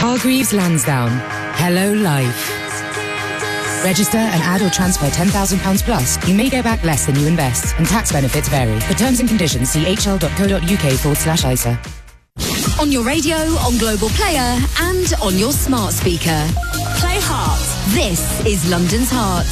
Hargreaves Lansdowne. Hello Life. Register and add or transfer £10,000 plus. You may get back less than you invest, and tax benefits vary. For terms and conditions, see hl.co.uk/ISA. On your radio, on Global Player, and on your smart speaker. Play Heart. This is London's Heart.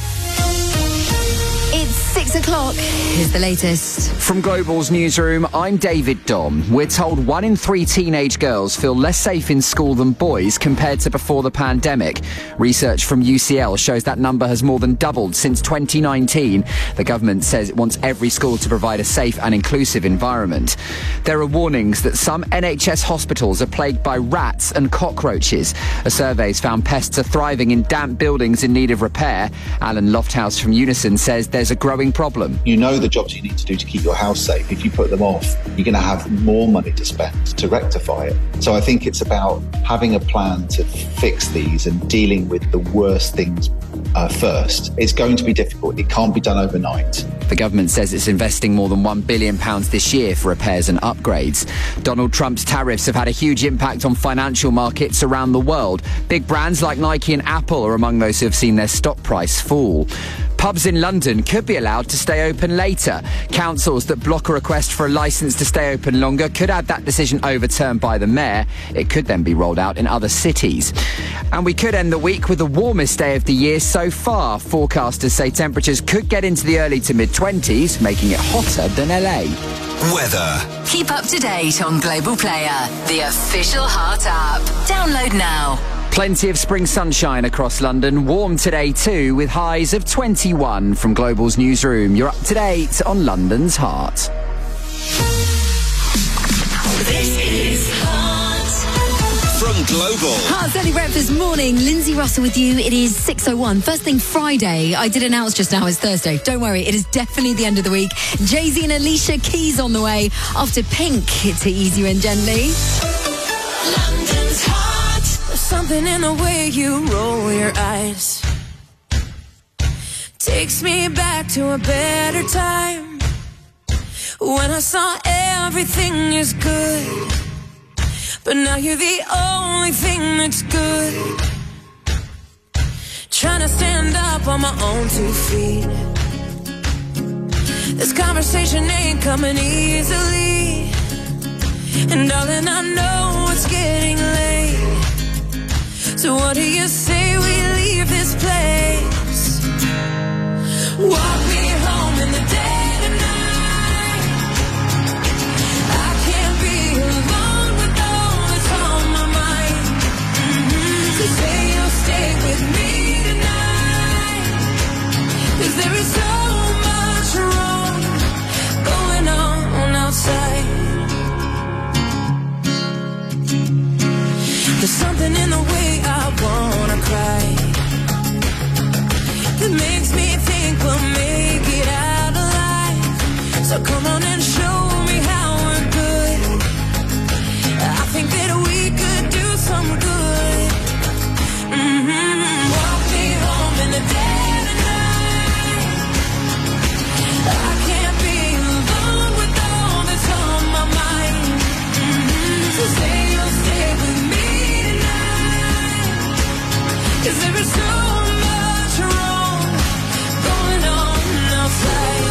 It's 6 o'clock. Here's the latest. From Global's newsroom, I'm David Dom. We're told 1 in 3 teenage girls feel less safe in school than boys compared to before the pandemic. Research from UCL shows that number has more than doubled since 2019. The government says it wants every school to provide a safe and inclusive environment. There are warnings that some NHS hospitals are plagued by rats and cockroaches. A survey's found pests are thriving in damp buildings in need of repair. Alan Lofthouse from Unison says there's a growing problem. You know the jobs you need to do to keep your house safe. If you put them off, you're going to have more money to spend to rectify it. So I think it's about having a plan to fix these and dealing with the worst things first. It's going to be difficult. It can't be done overnight. The government says it's investing more than £1 billion this year for repairs and upgrades. Donald Trump's tariffs have had a huge impact on financial markets around the world. Big brands like Nike and Apple are among those who have seen their stock price fall. Pubs in London could be allowed to stay open later. Councils that block a request for a licence to stay open longer could have that decision overturned by the mayor. It could then be rolled out in other cities. And we could end the week with the warmest day of the year so far. Forecasters say temperatures could get into the early to mid-20s, making it hotter than LA. Weather. Keep up to date on Global Player, the official Heart app. Download now. Plenty of spring sunshine across London. Warm today too, with highs of 21 from Global's newsroom. You're up to date on London's Heart. This is Heart. From Global. Heart's early breakfast morning. Lindsay Russell with you. It is 6:01. First thing Friday. I did announce just now it's Thursday. Don't worry, it is definitely the end of the week. Jay-Z and Alicia Keys on the way. After Pink, it's Easy and Gently. London's Heart. Something in the way you roll your eyes takes me back to a better time, when I saw everything is good, but now you're the only thing that's good. Trying to stand up on my own 2 feet. This conversation ain't coming easily, and darling, I know it's getting late. So what do you say we leave this place? Walk me home in the dead of night. I can't be alone with all that's on my mind. So say you'll stay with me tonight, 'cause there is so much wrong going on outside. There's something in the way I wanna cry that makes me think we'll make it out alive. So come on and show me how we're good. I think that we could do some good. Walk me home in the dead of night. I can't be alone with all that's on my mind. So say you'll stay with me, 'cause there is so much wrong going on outside.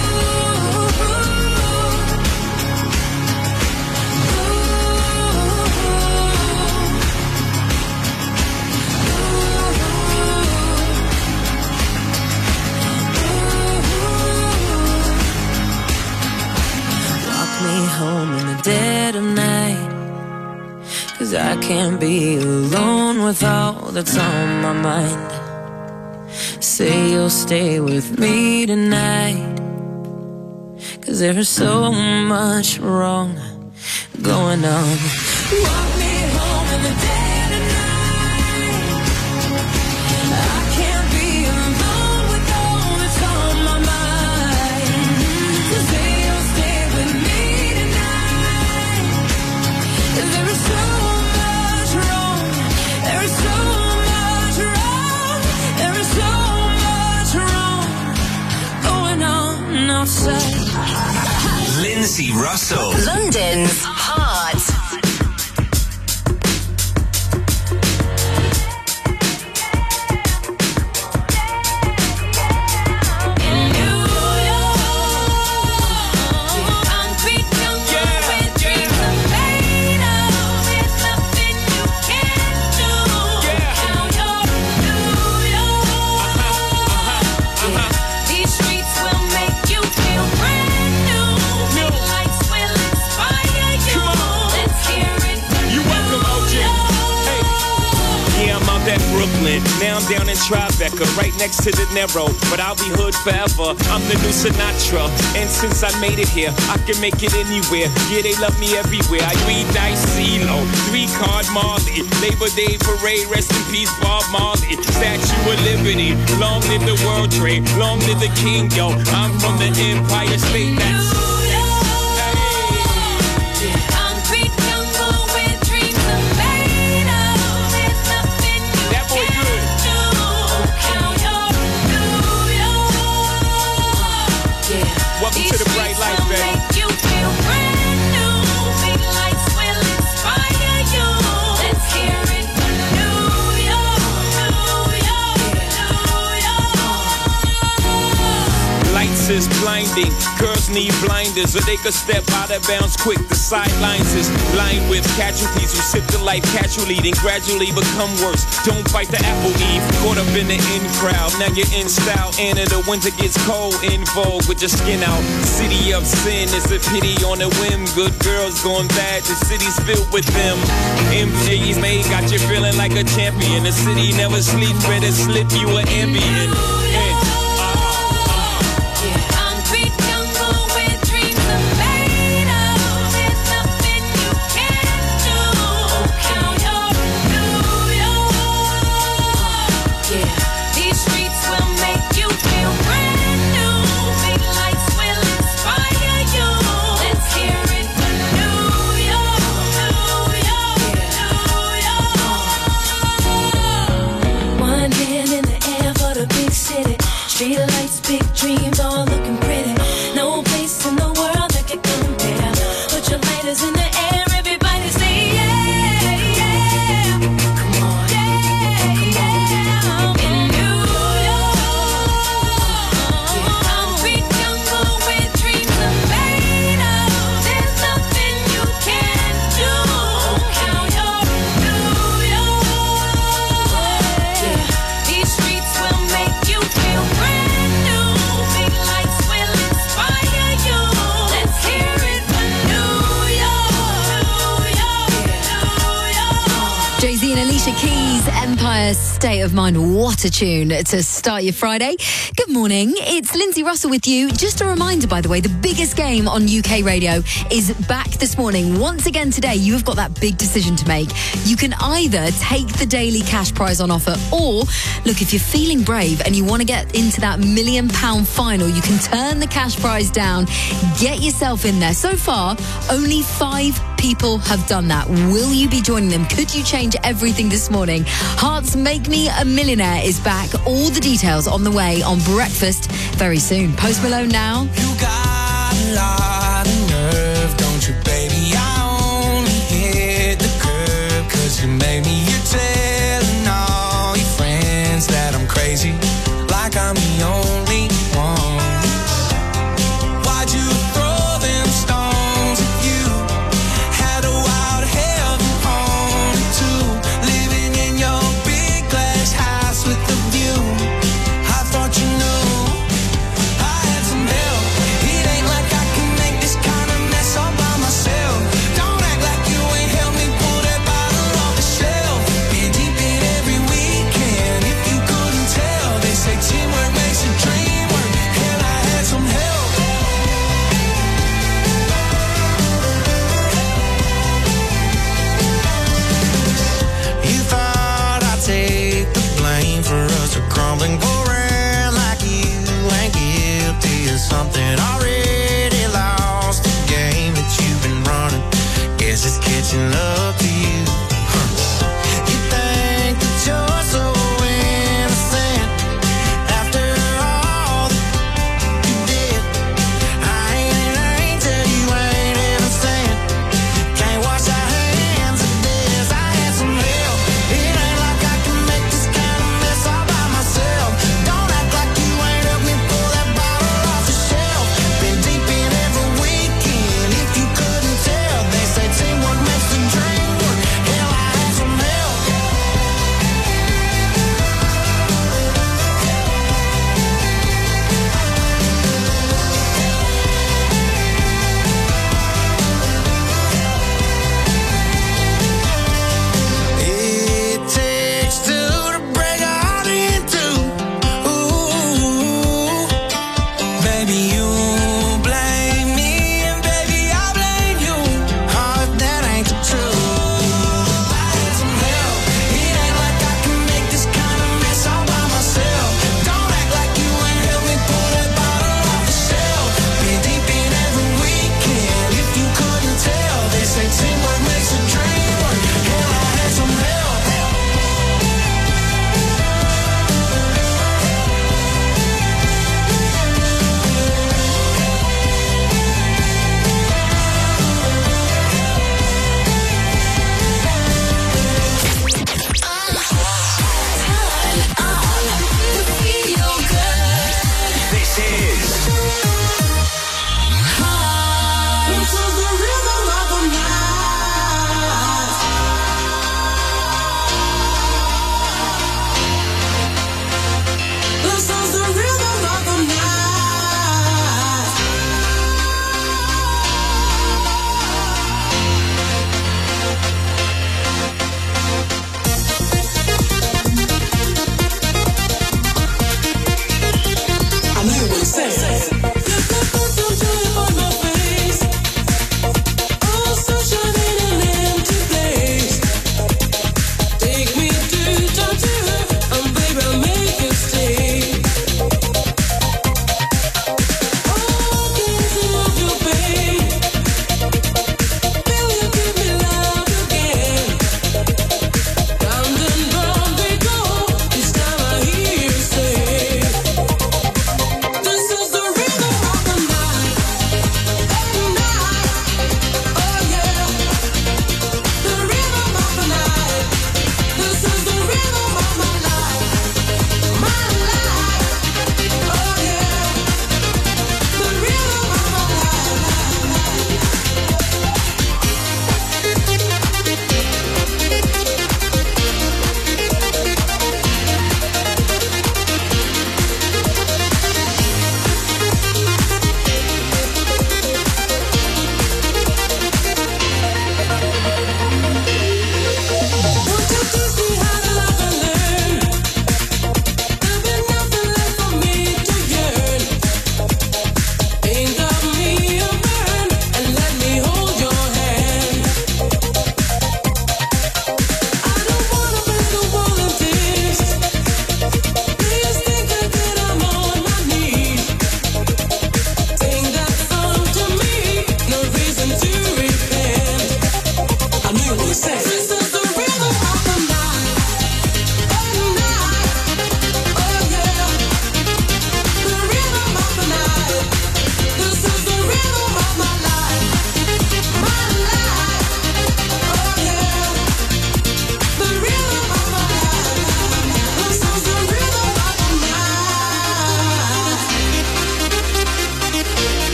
Walk me home in the dead of night, 'cause I can't be alone with all that's on my mind. Say you'll stay with me tonight, 'cause there is so much wrong going on. Walk me home in the dead of night. I can't be alone with all that's on my mind. So say you'll stay with me tonight, 'cause there is so much wrong. There is so much wrong. There is so much wrong going on outside. Lindsay Russell. London's Heart. Brooklyn. Now I'm down in Tribeca, right next to the Narrow. But I'll be hood forever. I'm the new Sinatra. And since I made it here, I can make it anywhere. Yeah, they love me everywhere. I read Dice CeeLo, 3-Card Marley, Labor Day Parade, rest in peace Bob Marley, Statue of Liberty, long live the World Trade, long live the King, yo. I'm from the Empire State. That's to the bright light, baby. Make you feel brand new. Big lights will inspire you. Let's hear it for New York, New York. Lights is blinding. Girls need blinders so they could step out of bounds quick. The sidelines is lined with casualties who sip the life casually, then gradually become worse. Don't bite the apple, Eve. Caught up in the in crowd. Now you're in style. And in the winter gets cold, in vogue with your skin out. City of sin is a pity on a whim. Good girls gone bad. The city's filled with them. MJ's made got you feeling like a champion. The city never sleeps. Better slip you an Ambien. Street lights, big dreams, all looking pretty. No place in the world that could compare. Put your lighters in the air, everybody say yeah, yeah. Come on, yeah, come on. In New York, concrete jungle where dreams are made of. There's nothing you can't do. Count your New York. Yeah, these streets will make you feel brand. Jay-Z and Alicia Keys, Empire State of Mind. What a tune to start your Friday. Good morning. It's Lindsay Russell with you. Just a reminder, by the way, the biggest game on UK radio is back this morning. Once again today, you have got that big decision to make. You can either take the daily cash prize on offer or, look, if you're feeling brave and you want to get into that £1 million final, you can turn the cash prize down. Get yourself in there. So far, only 5 people have done that. Will you be joining them? Could you change everything this morning? Heart's Make Me a Millionaire is back. All the details on the way on Breakfast very soon. Post Malone now. You got a lot of nerve, don't you, baby? I only hit the curb 'cause you made me. You're telling all your friends that I'm crazy, like I'm the only one. Why'd you throw them stones at you? Had a wild heaven on it too. Living in your big glass house with the view. I thought you knew I had some help. It ain't like I can make this kind of mess all by myself. Don't act like you ain't helped me pull that bottle off the shelf. Been deep in every weekend. If you couldn't tell, they say teamwork makes the dream work. Hell, I had some help. You thought I'd take the blame for us to crumbling, go around like you ain't guilty of something. Already lost the game that you've been running. Guess it's catching up to you. You think that you're so innocent after all that you did. I ain't tell you ain't innocent. Can't wash our hands of this. I had some help. It ain't like I can make this kind of mess all by myself. Don't act like you ain't helped me pull that bottle off the shelf.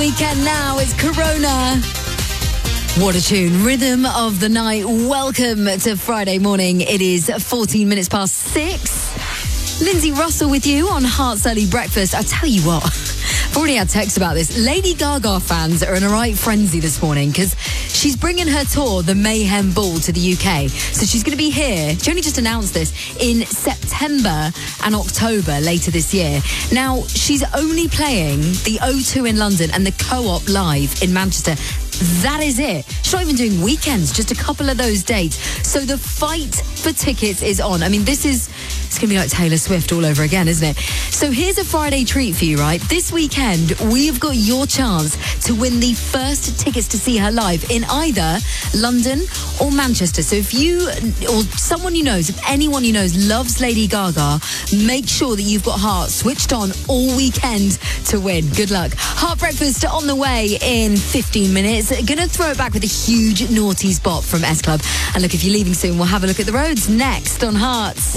weekend now. It's Corona. What a tune. Rhythm of the night. Welcome to Friday morning. It is 14 minutes past 6. Lindsay Russell with you on Heart's Early Breakfast. I tell you what, I've already had text about this. Lady Gaga fans are in a right frenzy this morning because she's bringing her tour, the Mayhem Ball, to the UK. So she's going to be here. She only just announced this in September and October later this year. Now, she's only playing the O2 in London and the Co-op Live in Manchester. That is it. She's not even doing weekends, just a couple of those dates. So the fight for tickets is on. I mean, it's going to be like Taylor Swift all over again, isn't it? So here's a Friday treat for you, right? This weekend, we have got your chance to win the first tickets to see her live in either London or Manchester. So if you, or someone you know, if anyone you know loves Lady Gaga, make sure that you've got Heart switched on all weekend to win. Good luck. Heart Breakfast on the way in 15 minutes. Going to throw it back with a huge naughties bop from S Club. And look, if you're leaving soon, we'll have a look at the roads next on Hearts.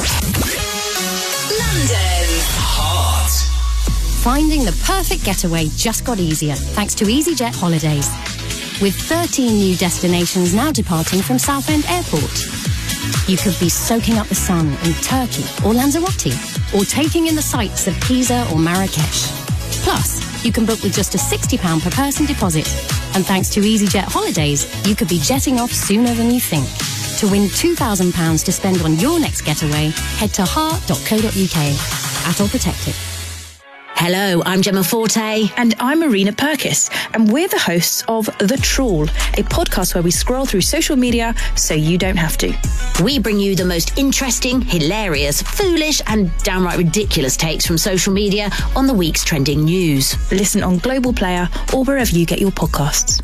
London Heart. Finding the perfect getaway just got easier thanks to EasyJet Holidays. With 13 new destinations now departing from Southend Airport. You could be soaking up the sun in Turkey or Lanzarote, or taking in the sights of Pisa or Marrakesh. Plus, you can book with just a £60 per person deposit. And thanks to EasyJet Holidays, you could be jetting off sooner than you think. To win £2,000 to spend on your next getaway, head to heart.co.uk. At all protected. Hello, I'm Gemma Forte. And I'm Marina Purkis. And we're the hosts of The Trawl, a podcast where we scroll through social media so you don't have to. We bring you the most interesting, hilarious, foolish and downright ridiculous takes from social media on the week's trending news. Listen on Global Player or wherever you get your podcasts.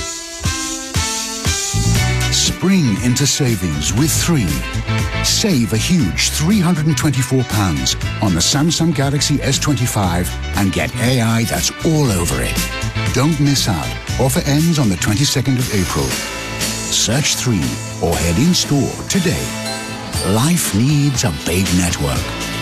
Spring into savings with 3. Save a huge £324 on the Samsung Galaxy S25 and get AI that's all over it. Don't miss out. Offer ends on the 22nd of April. Search 3 or head in store today. Life needs a big network.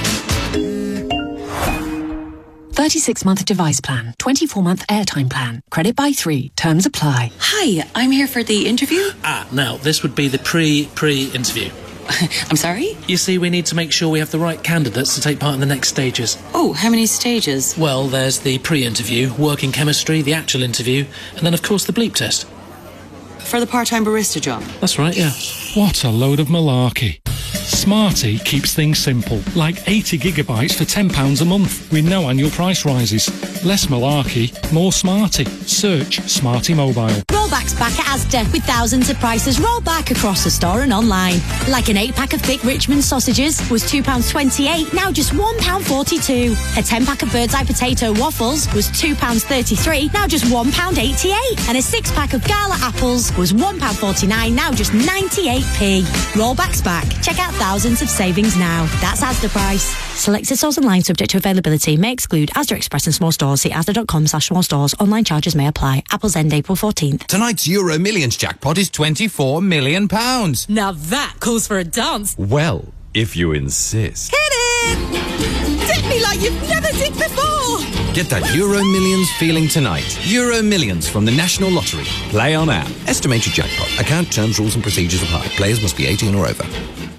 36-month device plan, 24-month airtime plan. Credit by 3. Terms apply. Hi, I'm here for the interview. Now, this would be the pre-interview. I'm sorry? You see, we need to make sure we have the right candidates to take part in the next stages. Oh, how many stages? Well, there's the pre-interview, working chemistry, the actual interview, and then, of course, the bleep test. For the part-time barista job? That's right, yeah. What a load of malarkey. Smarty keeps things simple, like 80 gigabytes for £10 a month, with no annual price rises. Less malarkey, more Smarty. Search Smarty Mobile. Rollback's back at Asda with thousands of prices rolled back across the store and online. Like an 8-pack of thick Richmond sausages was £2.28, now just £1.42. A 10-pack of Bird's Eye potato waffles was £2.33, now just £1.88. And a 6-pack of Gala apples was £1.49, now just 98p. Rollback's back. Check out thousands of savings now. That's Asda price. Selected stores online subject to availability. May exclude Asda Express and small stores. See asda.com/small stores. Online charges may apply. Apples end April 14th. Tonight's Euro Millions jackpot is £24 million. Now that calls for a dance. Well, if you insist. Hit it! Dip me like you've never dipped before! Get that Euro Millions feeling tonight. Euro Millions from the National Lottery. Play on app. Estimated jackpot. Account terms, rules and procedures apply. Players must be 18 or over.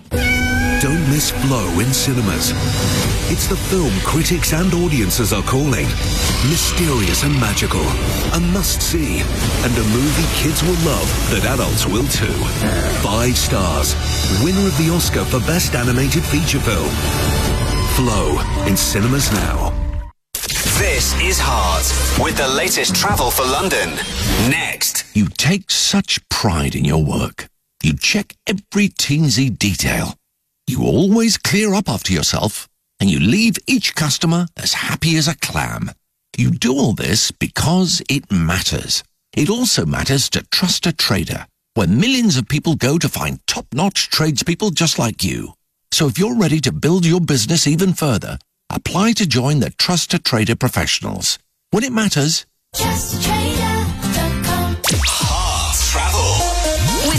Don't miss Flow in cinemas. It's the film critics and audiences are calling mysterious and magical, a must-see, and a movie kids will love that adults will too. 5 stars. Winner of the Oscar for Best Animated Feature Film. Flow in cinemas now. This is Heart with the latest travel for London. Next. You take such pride in your work. You check every teensy detail. You always clear up after yourself, and you leave each customer as happy as a clam. You do all this because it matters. It also matters to Trust a Trader, where millions of people go to find top-notch tradespeople just like you. So if you're ready to build your business even further, apply to join the Trust a Trader professionals. When it matters, TrustATrader.com. Heart Travel. With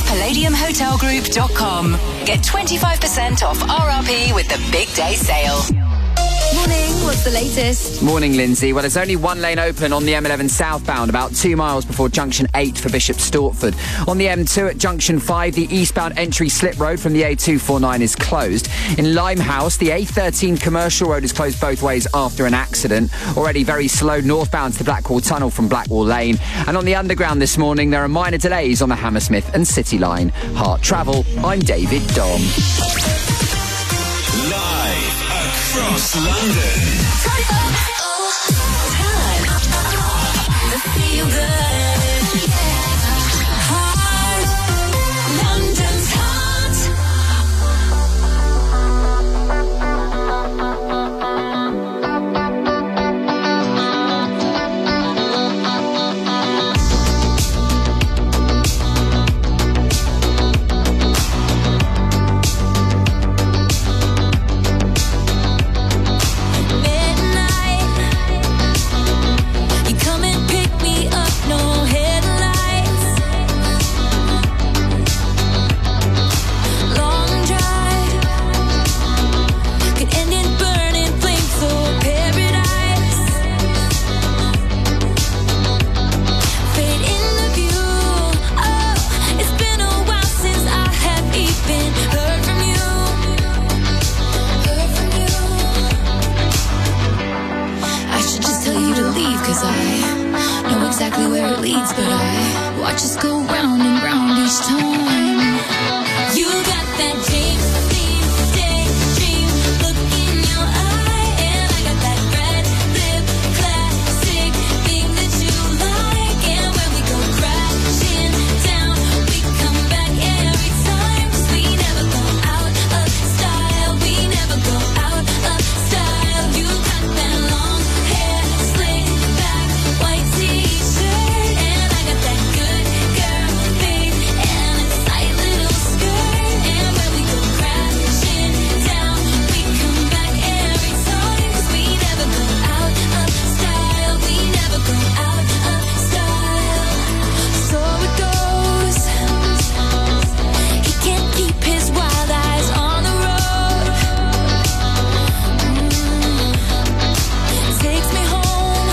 PalladiumHotelGroup.com. Get 25% off RRP with the Big Day Sale. morning. What's the latest? Morning, Lindsay. Well, there's only one lane open on the M11 southbound, about 2 miles before junction 8 for Bishop Stortford. On the M2 at junction 5, the eastbound entry slip road from the A249 is closed. In Limehouse, the A13 commercial road is closed both ways after an accident. Already very slow northbound to Blackwall Tunnel from Blackwall Lane. And on the underground this morning, there are minor delays on the Hammersmith and City Line. Heart Travel, I'm David Dom. Live across London. The feel good. Heart. London's heart. Exactly where it leads, but I watch us go round and round each time. You got that James Dean daydream look in your eye, and I got that red lip classic thing that you like. And when we go crashing down, we come back every time. 'Cause we never go out of style. We never go out of style. You got that long hair, slick back, white t-shirt, and I got that good girl face and a tight little skirt. And when we go crashing down, we come back every time. 'Cause we never go out of style. We never go out of style. So it goes. He can't keep his wild eyes on the road. Takes me home.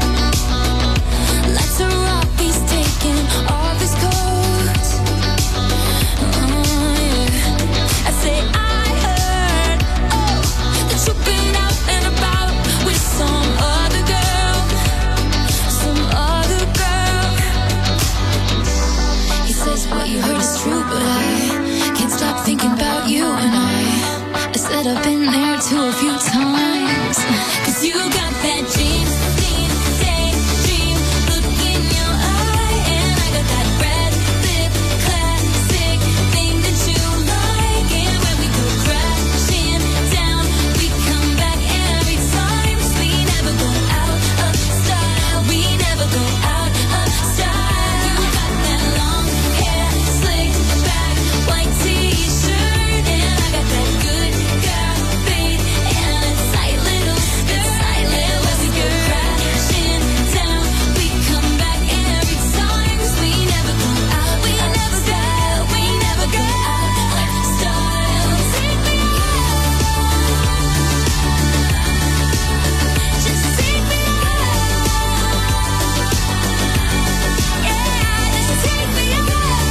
Lights are off, he's taking off his coat. Yeah. I say I heard, that you've been out and about with some other girl. Some other girl. He says what you heard is true, but I can't stop thinking about you. And I said I've been there too a few times. 'Cause you got that James Dean daydream look in your eye, and I got that red lip classic thing that you like. And when we go crashing down, we come back every time. 'Cause we never go out of style. We never go out of style. You got that long hair, slick back, white t-shirt, and I got that good girl face and a tight little skirt. And when we go crashing down, we come back every time. 'Cause we never go out. We never style. We never go out of style. Take me out. Just take me out. Yeah, just take me out.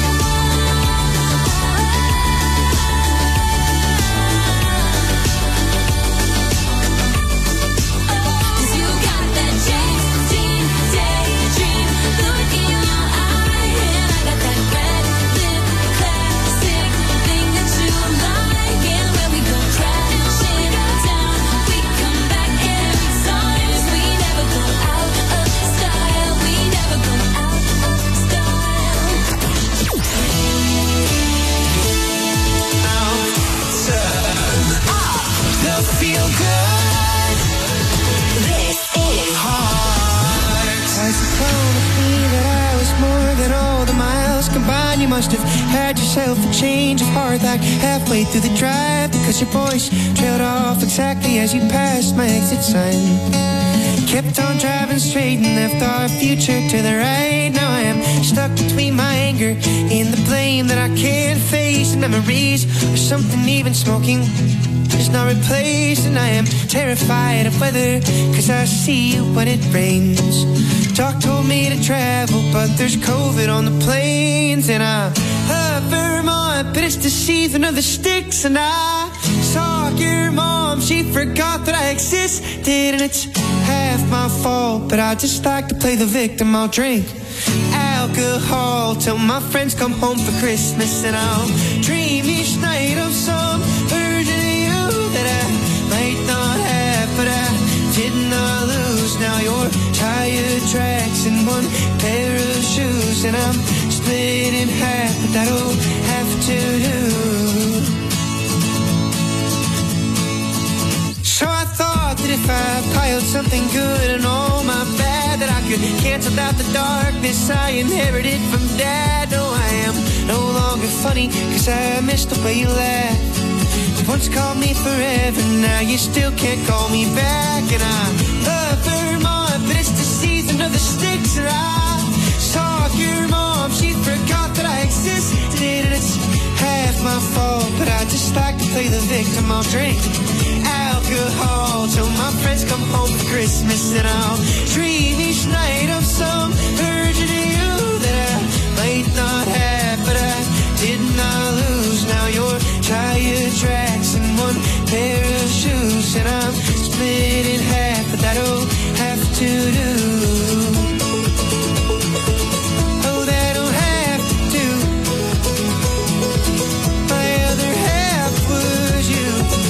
'Cause you got that James Dean daydream look in your eye, and I got that red lip classic thing that you like. And when we go crashing down, we come back every time. 'Cause we never go out of style. We never go out of style. The feel good. This is Heart. I suppose me that I was more than all the miles combined. You must have had yourself a change of heart, like halfway through the drive, because your voice trailed off exactly as you passed my exit sign. Kept on driving straight and left our future to the right. Now I am stuck between my anger and the blame that I can't face, and memories or something even smoking is not replaced. And I am terrified of weather, cause I see you when it rains. Doc told me to travel, but there's COVID on the planes. And I love Vermont, but it's the season of the sticks. And I saw your mom, she forgot that I existed. And it's half my fault, but I just like to play the victim. I'll drink alcohol till my friends come home for Christmas. And I'll dream each night of some version of you that I might not have, but I did not lose. Now you're tire tracks and one pair of shoes, and I'm split in half, but that'll have to do. So I thought that if I piled something good and all my bad, that I could cancel out the darkness I inherited from Dad. No, I am no longer funny, cause I missed the way you laughed. You once called me forever, now you still can't call me back. And I love Vermont, but it's the season of the sticks. And I saw your mom, she forgot that I existed. And it's half my fault, but I just like to play the victim. I'll drink alcohol till my friends come home for Christmas. And I'll dream each night of some version of you that I might not have, but I did not lose. Now you're tire tracks and one pair of shoes, and I'm split in half, but that'll have to do. Oh, that'll have to do. My other half was you.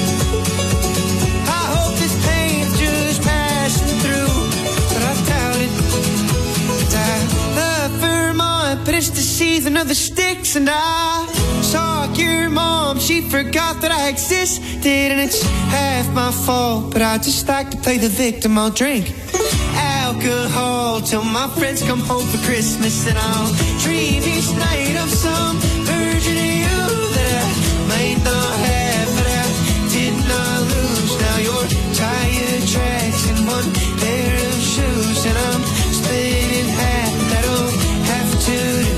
I hope this pain's just passing through, but I doubt it. 'Cause I love Vermont, but it's the season of the sticks. And I saw your mom, she forgot that I existed. And it's half my fault, but I just like to play the victim. I'll drink alcohol till my friends come home for Christmas. And I'll dream each night of some version of you that I might not have, but I did not lose. Now you're tire tracks and one pair of shoes, and I'm split in half. That'll have to do.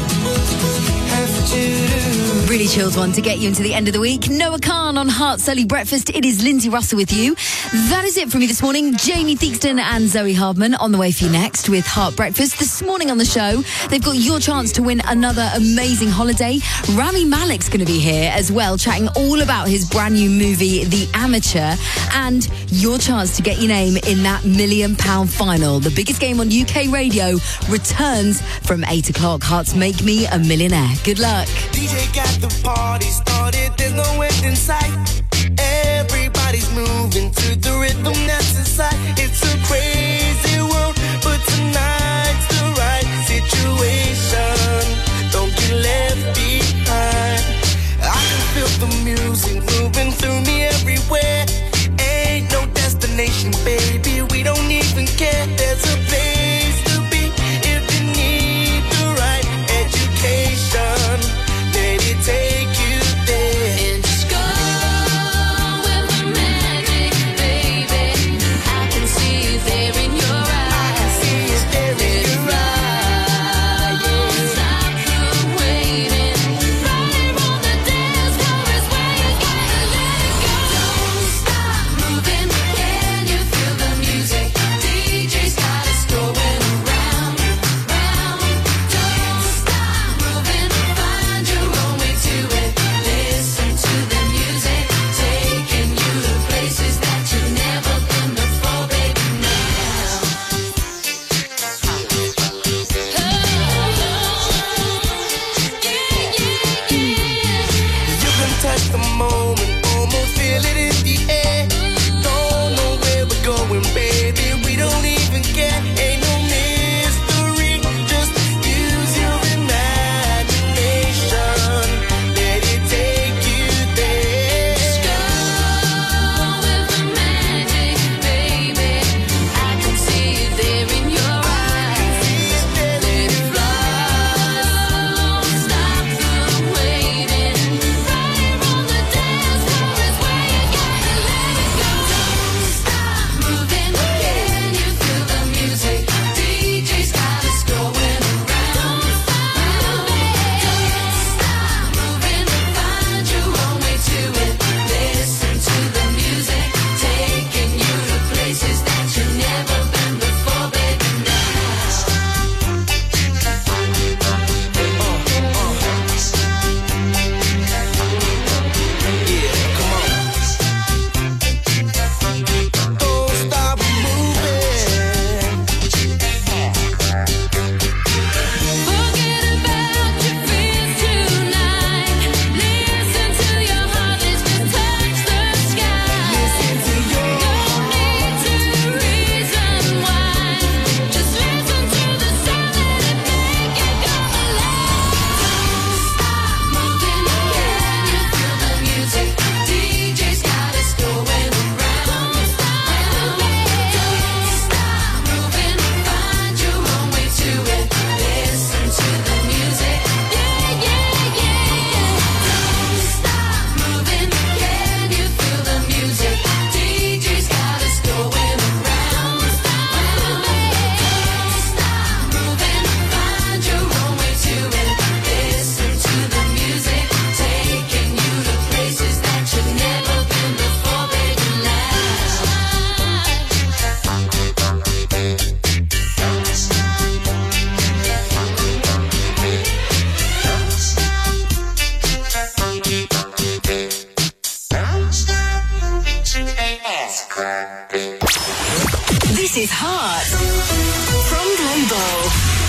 Really chilled one to get you into the end of the week. Noah Khan on Heart's Early Breakfast. It is Lindsay Russell with you. That is it from me this morning. Jamie Theakston and Zoe Hardman on the way for you next with Heart Breakfast. This morning on the show, they've got your chance to win another amazing holiday. Rami Malek's going to be here as well, chatting all about his brand new movie, The Amateur, and your chance to get your name in that £1 million final. The biggest game on UK radio returns from 8 o'clock. Hearts Make Me a Millionaire. Good luck. DJ got the party started, there's no end in sight. Everybody's moving to the rhythm that's inside. It's a crazy world, but tonight's the right situation. Don't get left behind. I can feel the music moving through me everywhere. Ain't no destination, baby, we don't even care. There's a place to be if you need the right education. Take you there and just go with the magic, baby. I can see it there in your eyes. is Heart from Global.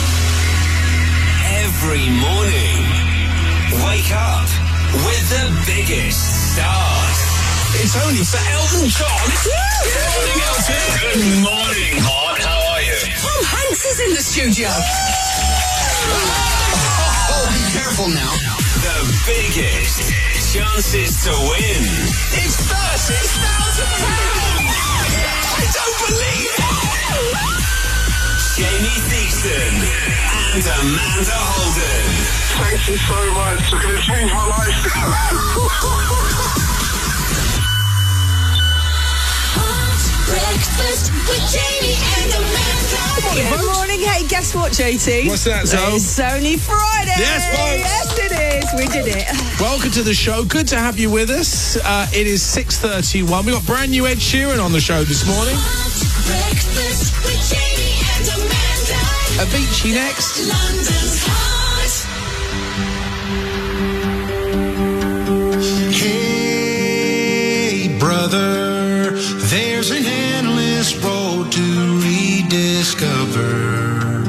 Every morning, wake up with the biggest stars. It's only for Elton John. Good morning, Elton. Good morning, Heart. How are you? Tom Hanks is in the studio. Oh, be careful now. The biggest chances to win. It's £30,000. I don't believe it. Jamie Theakston and Amanda Holden. Thank you so much. It's going to change my life. Breakfast with Jamie and Amanda. Good morning. Hey, guess what, JT? What's that, Zoe? It's only Friday. Yes, folks. Yes, it is. We did it. Welcome to the show. Good to have you with us. It is 6:31. We've got brand new Ed Sheeran on the show this morning. Breakfast with Jamie and Amanda. Avicii next. London's Heart. Hey, brother, there's an endless road to rediscover.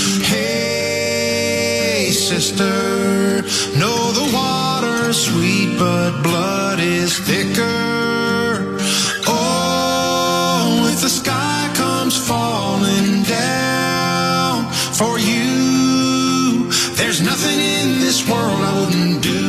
Hey, sister, know the water's sweet, but blood is thicker. Oh, if the sky comes falling down for you, there's nothing in this world I wouldn't do.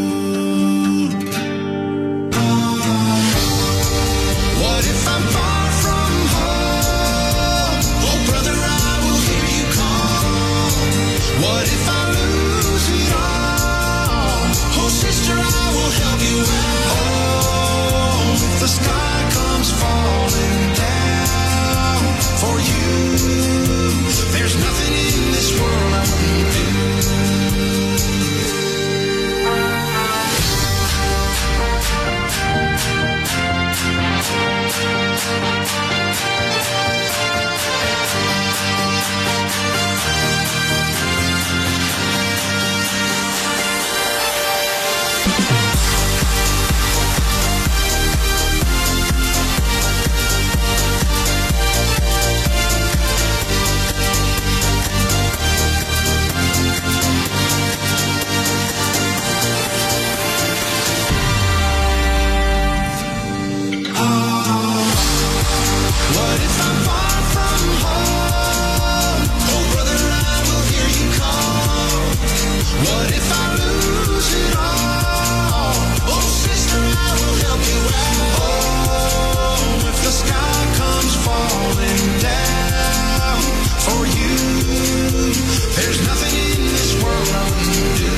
What if I'm far from home? Oh, brother, I will hear you call. What if I lose it all? Oh, sister, I will help you out. Oh, if the sky comes falling down for you, there's nothing in this world I wouldn't do. What if I'm far from home? Oh, brother, I will hear you call. What if I lose it all? Oh, sister, I will help you out. Oh, if the sky comes falling down for you, there's nothing in this world I wouldn't do.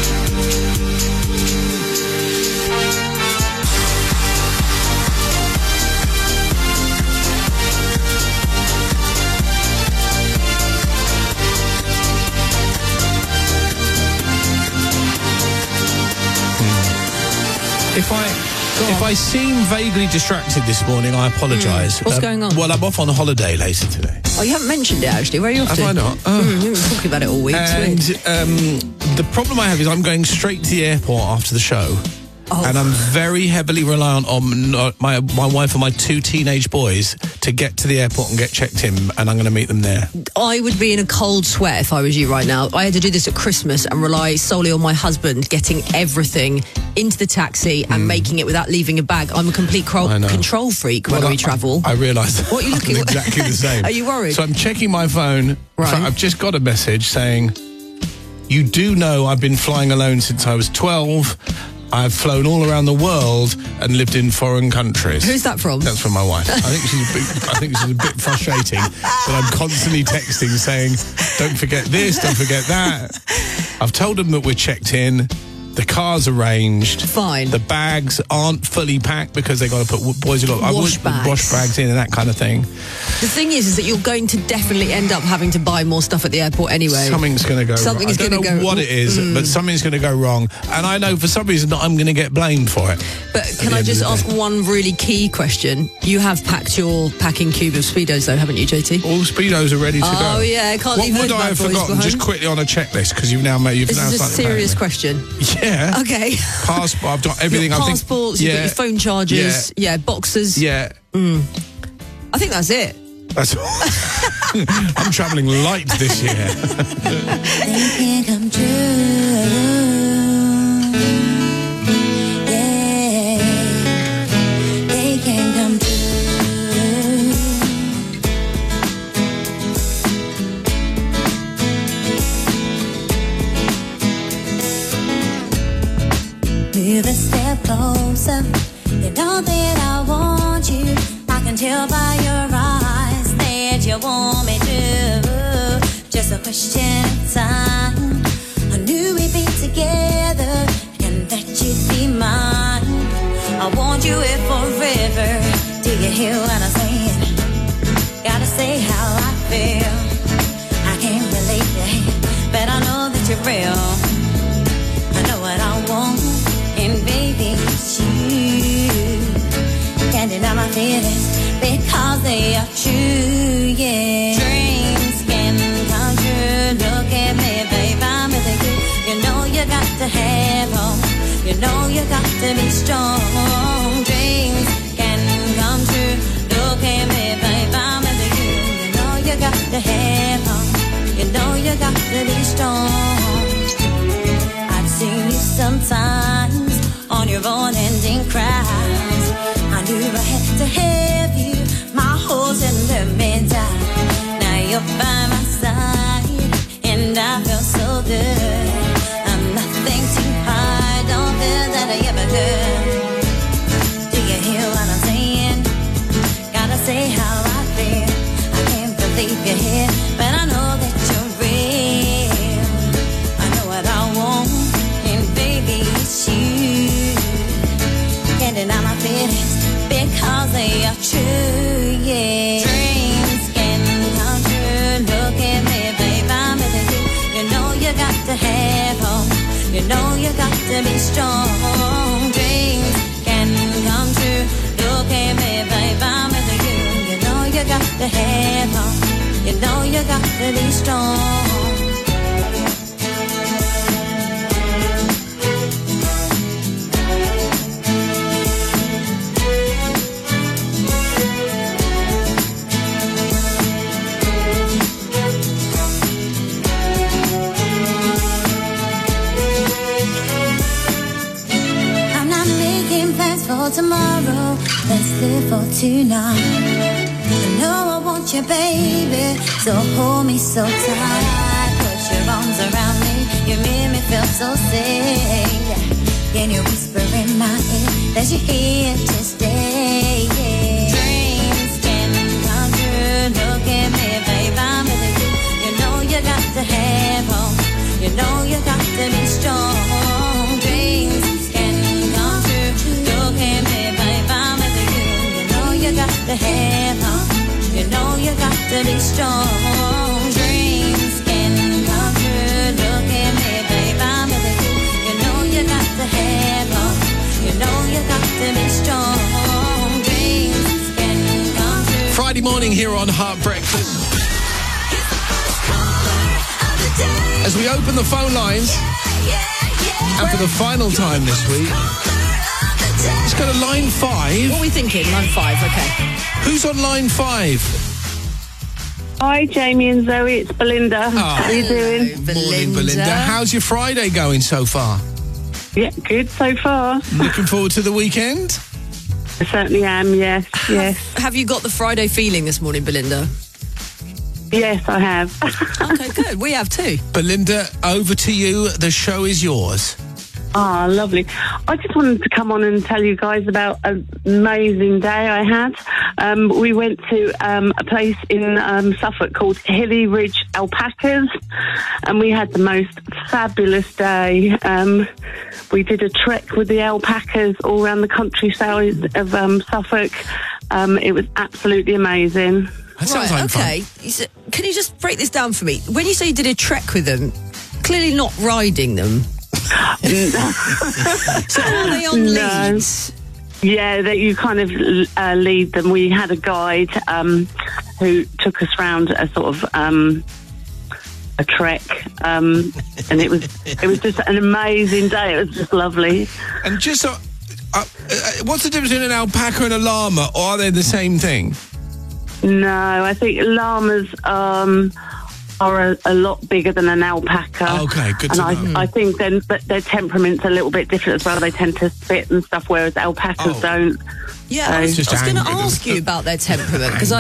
If I seem vaguely distracted this morning, I apologise. What's going on? Well, I'm off on holiday later today. Oh, you haven't mentioned it, actually. Where are you off to? Have I not? You've been talking about it all week. And the problem I have is I'm going straight to the airport after the show. Oh. And I'm very heavily reliant on my wife and my two teenage boys to get to the airport and get checked in, and I'm going to meet them there. I would be in a cold sweat if I was you right now. I had to do this at Christmas and rely solely on my husband getting everything into the taxi and making it without leaving a bag. I'm a complete control freak when we travel. I realise that. What are you looking I'm exactly the same. Are you worried? So I'm checking my phone. Right. I've just got a message saying, you do know I've been flying alone since I was 12. I've flown all around the world and lived in foreign countries. Who's that from? That's from my wife. I think she's a bit frustrating that I'm constantly texting saying, don't forget this, don't forget that. I've told them that we're checked in. The car's arranged. Fine. The bags aren't fully packed because they've got to put wash bags in and that kind of thing. The thing is that you're going to definitely end up having to buy more stuff at the airport anyway. Something's going to go wrong. I don't know what it is, but something's going to go wrong. And I know for some reason that I'm going to get blamed for it. But can I just ask one really key question? You have packed your packing cube of Speedos though, haven't you, JT? All Speedos are ready to go. Oh yeah, can't leave those bad boys behind. What would I have forgotten? Just quickly on a checklist, because you've now made... This is a serious question. Yeah. Okay. Passport, I've got everything. Passports, you've got your phone chargers, boxes. Yeah. I think that's it. That's I'm travelling light this year. They can come true. Yeah, they can come true. Move a step closer. You know that I want you. I can tell by your eyes that you want me to. Just a question of time. I knew we'd be together and that you'd be mine. I want you here forever. Do you hear what I'm saying? Gotta say how I feel. I can't relate to it, but I know that you're real. I know what I want, and baby, it's you. Can't deny my feelings because they are true, yeah. Dreams can come true. Look at me, babe, I'm with you. You know you got to have hope. You know you got to be strong. Dreams can come true. Look at me, babe, I'm with you. You know you got to have hope. You know you got to be strong. I've seen you sometimes on your own ending cries. I knew I had to have you, my horse and let me die. Now you're by my side, and I feel so good. I'm nothing too hard, don't feel that I ever could. Do you hear what I'm saying? Gotta say how I feel. I can't believe you're here, but I know that you're real. I know what I want, and baby, it's you. Can't deny my feelings because they are true, yeah. Dreams can come true. Look at me, babe, I'm with you. You know you got to have hope. You know you got to be strong. Dreams can come true. Look at me, babe, I'm with you. You know you got to have hope. You know you got to be strong. For tomorrow, let's live for tonight. I know I want you, baby, so hold me so tight. Put your arms around me, you make me feel so safe. Can you whisper in my ear that you're here to stay? Yeah. Dreams can come true. Look at me, babe, I'm with you. You know you got to have hope. You know you got to be strong. Dreams can come true. Look at me, babe, I'm with you. You know you got to have hope. You know you got to be strong. Dreams can come true. Look at me, babe, I'm with you. You know you got to have hope. You know you got to be strong. Dreams can come true. Friday morning here on Heart Breakfast. As we open the phone lines, and for the final time this week, let's go to line 5. What are we thinking? Line 5, okay. Who's on line 5? Hi, Jamie and Zoe. It's Belinda. Oh, how are you doing? Morning, Belinda. How's your Friday going so far? Yeah, good so far. Looking forward to the weekend? I certainly am, yes, yes. Have you got the Friday feeling this morning, Belinda? Yes, I have. Okay, good. We have too. Belinda, over to you. The show is yours. Ah, lovely. I just wanted to come on and tell you guys about an amazing day I had. We went to a place in Suffolk called Hilly Ridge Alpacas, and we had the most fabulous day. We did a trek with the alpacas all around the countryside of Suffolk. It was absolutely amazing. That sounds like okay. fun. Can you just break this down for me? When you say you did a trek with them, clearly not riding them. So are they on leads? Yeah, that you kind of lead them. We had a guide who took us round a sort of a trek, and it was just an amazing day. It was just lovely. And just what's the difference between an alpaca and a llama, or are they the same thing? No, I think llamas are a lot bigger than an alpaca. Okay, good to know. I think then that their temperament's a little bit different as well. They tend to spit and stuff, whereas alpacas don't. Yeah, I was going to ask you about their temperament because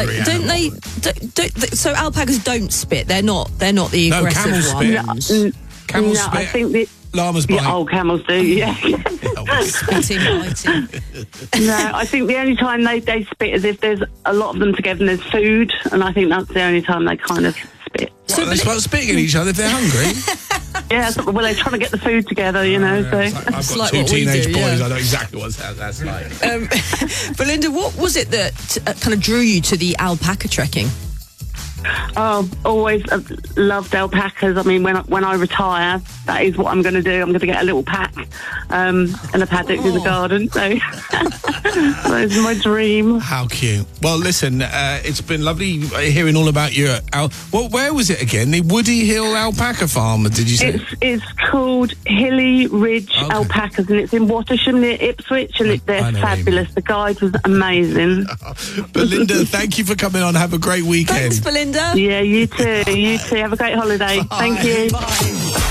so alpacas don't spit. They're not the aggressive ones. Camels no, spit. I think llamas bite. Yeah, camels do. Yeah. Spitting, biting. No, I think the only time they spit is if there's a lot of them together and there's food, and I think that's the only time they kind of spit. So they start spitting at each other if they're hungry. Yeah, well, they're trying to get the food together, you know. So I've got two teenage boys. I know exactly what that's like. Belinda, what was it that kind of drew you to the alpaca trekking? Oh, always loved alpacas. I mean, when I retire, that is what I'm going to do. I'm going to get a little pack and a paddock in the garden. So that's my dream. How cute. Well, listen, it's been lovely hearing all about your... where was it again? The Woody Hill Alpaca Farm, did you say? It's called Hilly Ridge Alpacas, and it's in Watersham near Ipswich, and they're fabulous. The guide was amazing. Belinda, thank you for coming on. Have a great weekend. Thanks, Belinda. Yeah, you too. You too. Have a great holiday. Bye. Thank you. Bye.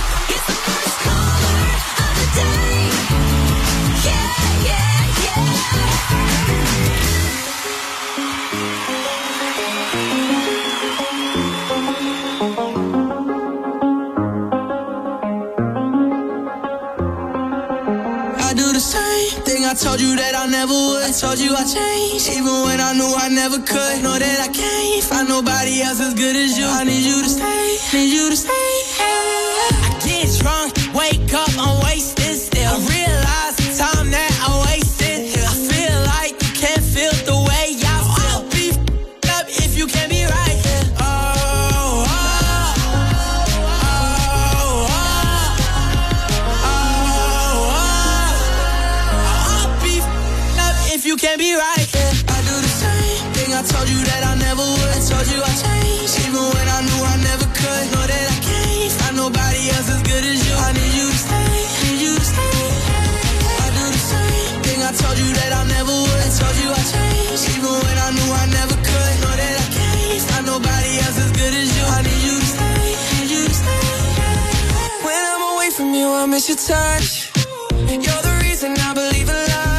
I told you that I never would. I told you I changed, even when I knew I never could. Know that I can't find nobody else as good as you. I need you to stay, need you to stay. I get drunk, wake up, I'm wasted still. I realize the time that I wasted. I feel like you can't feel the way I feel. I'll be up if you can't be right here. If you can't be right, yeah. I do the same thing. I told you that I never would. I told you I changed, even when I knew I never could. Know that I can't find nobody else as good as you. I need you to stay, need you to stay. I do the same thing. I told you that I never would. I told you I changed, even when I knew I never could. Know that I can't find nobody else as good as you. I need you to stay, need you to stay. When I'm away from you, I miss your touch. You're the reason I believe in love.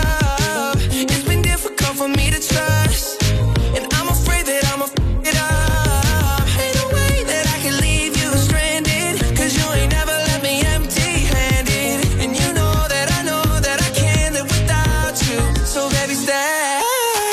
For me to trust, and I'm afraid that I'ma f it up. Ain't no way that I can leave you stranded, cause you ain't never left me empty-handed. And you know that I can't live without you. So baby, stay.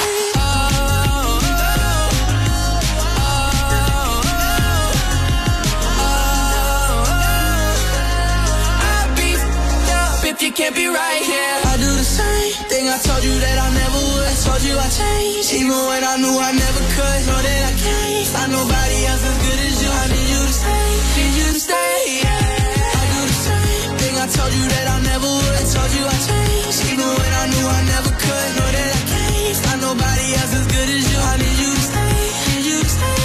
I'll be f***ed up if you can't be right here. I do the same thing. I told you that I never would. Told you I changed, even when I knew I never could. Know that I can't find nobody else as good as you. I need you to stay, need you to stay. I do the same thing. I told you that I never would. I told you I changed, even when I knew I never could. Know that I can't find nobody else as good as you. I need you to stay, need you to stay.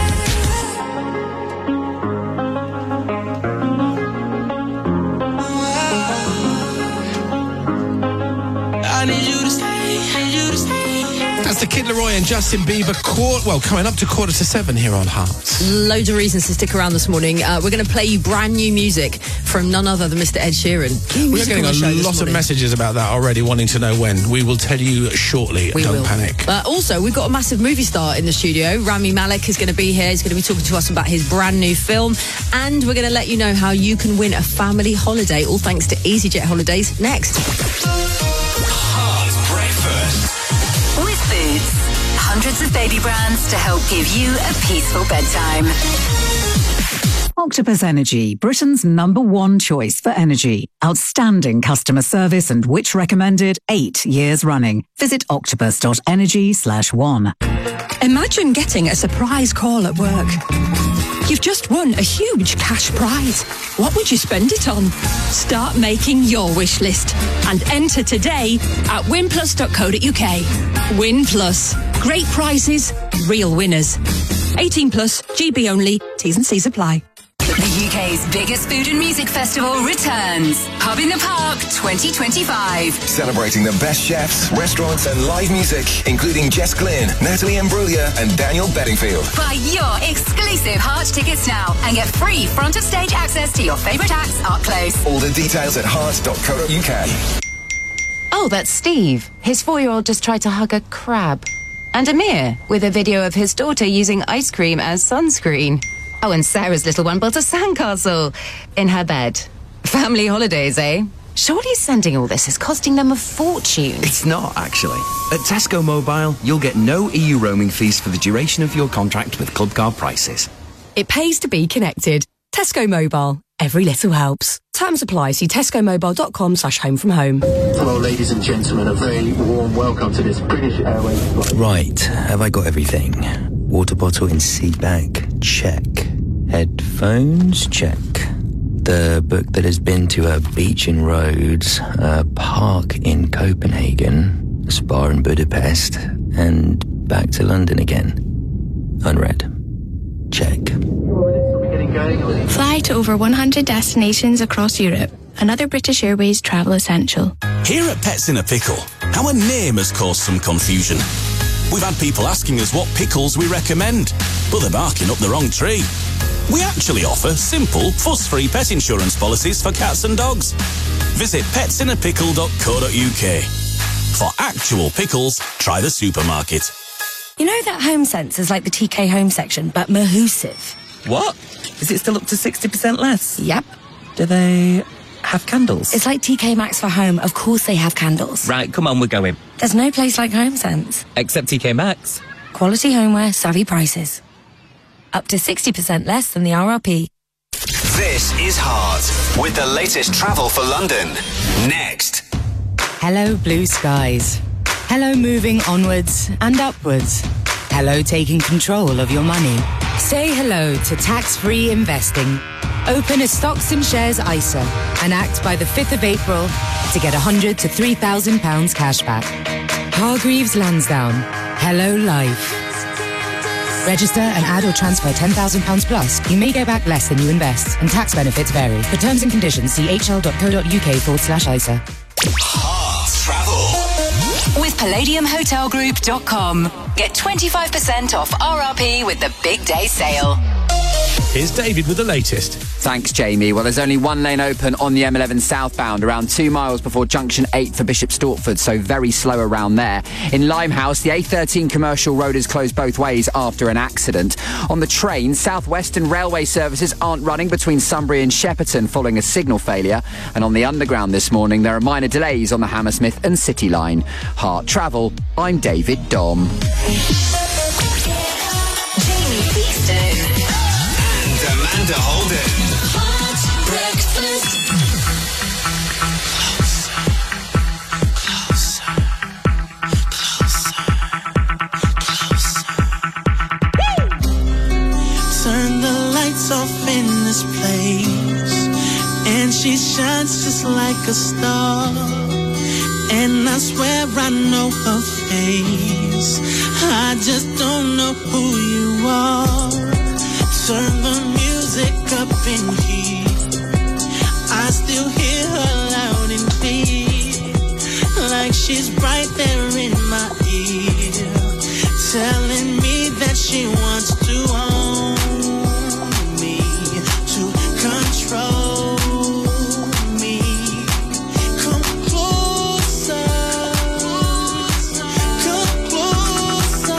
I need you to stay, need you to stay. That's the Kid Laroi and Justin Bieber coming up to 6:45 here on Hearts. Loads of reasons to stick around this morning. We're going to play you brand new music from none other than Mr. Ed Sheeran. We're getting a lot of messages about that already, wanting to know when. We will tell you shortly. Don't panic. Also, we've got a massive movie star in the studio. Rami Malek is going to be here. He's going to be talking to us about his brand new film. And we're going to let you know how you can win a family holiday, all thanks to EasyJet Holidays, next. With Boots. Hundreds of baby brands to help give you a peaceful bedtime. Octopus Energy, Britain's #1 choice for energy. Outstanding customer service and Which recommended 8 years running. Visit octopus.energy/1. Imagine getting a surprise call at work. You've just won a huge cash prize. What would you spend it on? Start making your wish list and enter today at winplus.co.uk. Win Plus. Great prizes, real winners. 18 plus, GB only, T's and C's apply. The UK's UK's biggest food and music festival returns. Pub in the Park 2025. Celebrating the best chefs, restaurants and live music, including Jess Glynn, Natalie Imbruglia and Daniel Bedingfield. Buy your exclusive Heart tickets now and get free front of stage access to your favourite acts up close. All the details at heart.co.uk. Oh, that's Steve. His 4-year-old just tried to hug a crab. And Amir, with a video of his daughter using ice cream as sunscreen. Oh, and Sarah's little one built a sandcastle in her bed. Family holidays, eh? Surely sending all this is costing them a fortune. It's not, actually. At Tesco Mobile, you'll get no EU roaming fees for the duration of your contract with Club Card Prices. It pays to be connected. Tesco Mobile. Every little helps. Terms apply. See tescomobile.com/home from home. Hello, ladies and gentlemen. A very warm welcome to this British Airways flight. Right, have I got everything? Water bottle in seat bag? Check. Headphones? Check. The book that has been to a beach in Rhodes, a park in Copenhagen, a spa in Budapest, and back to London again. Unread. Check. Fly to over 100 destinations across Europe. Another British Airways travel essential. Here at Pets in a Pickle, our name has caused some confusion. We've had people asking us what pickles we recommend, but they're barking up the wrong tree. We actually offer simple, fuss-free pet insurance policies for cats and dogs. Visit petsinapickle.co.uk. For actual pickles, try the supermarket. You know that Home Sense is like the TK Home section, but Mahusive. What? Is it still up to 60% less? Yep. Do they have candles? It's like TK Maxx for home. Of course they have candles. Right, come on, we're going. There's no place like Home Sense. Except TK Maxx. Quality homeware, savvy prices. Up to 60% less than the RRP. This is Heart, with the latest travel for London. Next. Hello, blue skies. Hello, moving onwards and upwards. Hello, taking control of your money. Say hello to tax-free investing. Open a stocks and shares ISA and act by the 5th of April to get £100 to £3,000 cash back. Hargreaves Lansdowne. Hello, life. Register and add or transfer £10,000 plus. You may get back less than you invest, and tax benefits vary. For terms and conditions, see hl.co.uk/ISA. Heart Travel. With PalladiumHotelGroup.com. Get 25% off RRP with the Big Day Sale. Here's David with the latest. Thanks, Jamie. Well, there's only one lane open on the M11 southbound, around 2 miles before junction 8 for Bishop Stortford, so very slow around there. In Limehouse, the A13 commercial road is closed both ways after an accident. On the train, South Western Railway services aren't running between Sunbury and Shepperton following a signal failure. And on the underground this morning, there are minor delays on the Hammersmith and City line. Heart Travel, I'm David Dom. Jamie Beeston. And Amanda Holden. Heart Breakfast. Turn the lights off in this place, and she shines just like a star. And I swear I know her face, I just don't know who you are. Turn the music up in here, I still hear her loud and clear, like she's right there in my ear, telling me that she wants to own me, to control me. Come closer, come closer,